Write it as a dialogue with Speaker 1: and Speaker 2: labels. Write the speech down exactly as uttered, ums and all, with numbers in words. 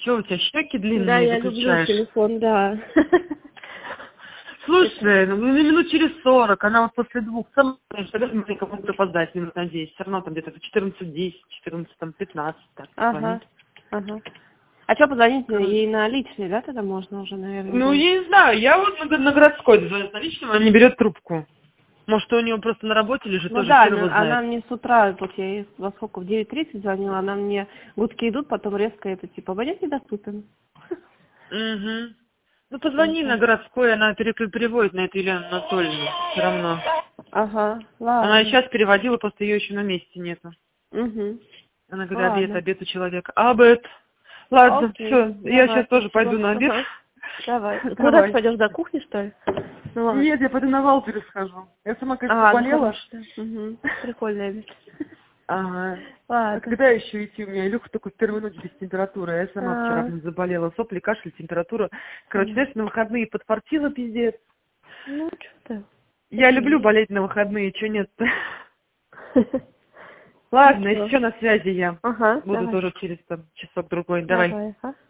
Speaker 1: Чё у тебя щеки
Speaker 2: Да,
Speaker 1: длинные
Speaker 2: я люблю
Speaker 1: выключаешь?
Speaker 2: телефон, да.
Speaker 1: Слушай, ну на минут через сорок, она вот после двух, сама, конечно, маленько могут опоздать минут на десять, все равно там где-то четырнадцать десять, четырнадцать там пятнадцать, так,
Speaker 2: Ага,
Speaker 1: звонит.
Speaker 2: ага. А что, позвонить
Speaker 1: Короче.
Speaker 2: ей на личный, да, тогда можно уже, наверное,
Speaker 1: Ну,
Speaker 2: будет?
Speaker 1: я не знаю, я вот на, на городской звоню на личном, она не берет трубку. Может, у нее просто на работе лежит,
Speaker 2: Ну
Speaker 1: тоже
Speaker 2: да,
Speaker 1: хер его
Speaker 2: она, она
Speaker 1: знает.
Speaker 2: мне с утра, вот я ей во сколько, в девять тридцать звонила, она мне, гудки идут, потом резко это, типа, абонент недоступен.
Speaker 1: Угу. Ну,
Speaker 2: Вот
Speaker 1: позвони на
Speaker 2: так.
Speaker 1: городской, она пере- переводит на эту Елену Анатольевну, все равно.
Speaker 2: Ага,
Speaker 1: Она
Speaker 2: ладно.
Speaker 1: сейчас переводила, просто ее еще на месте нету.
Speaker 2: Угу.
Speaker 1: Она говорит, обед,
Speaker 2: Ладно.
Speaker 1: обед у человека. Обед. Ладно,
Speaker 2: Окей,
Speaker 1: все, я
Speaker 2: давай,
Speaker 1: сейчас тоже
Speaker 2: спасибо.
Speaker 1: пойду на обед.
Speaker 2: Ага. Давай. Куда ты
Speaker 1: Давай.
Speaker 2: пойдешь, до кухни, что ли? Ну ладно.
Speaker 1: Нет, я пойду на Валберес схожу. Я сама, конечно,
Speaker 2: А, ну
Speaker 1: заболела.
Speaker 2: хорошо. Угу. Прикольная вещь.
Speaker 1: Ага. А
Speaker 2: Ладно.
Speaker 1: когда еще идти? У меня Илюха только в первую ночь без температуры. Я сама вчера,
Speaker 2: А,
Speaker 1: блин, заболела. Сопли, кашель, температура. Короче,
Speaker 2: понятно.
Speaker 1: знаешь, на выходные подфартила пиздец.
Speaker 2: Ну, что-то.
Speaker 1: Я
Speaker 2: Такие
Speaker 1: люблю
Speaker 2: есть.
Speaker 1: болеть на выходные, что нет. Ладно,
Speaker 2: Ничего.
Speaker 1: еще на связи я.
Speaker 2: Ага,
Speaker 1: Буду
Speaker 2: давай.
Speaker 1: тоже через там часок-другой. Давай.
Speaker 2: Давай, ага.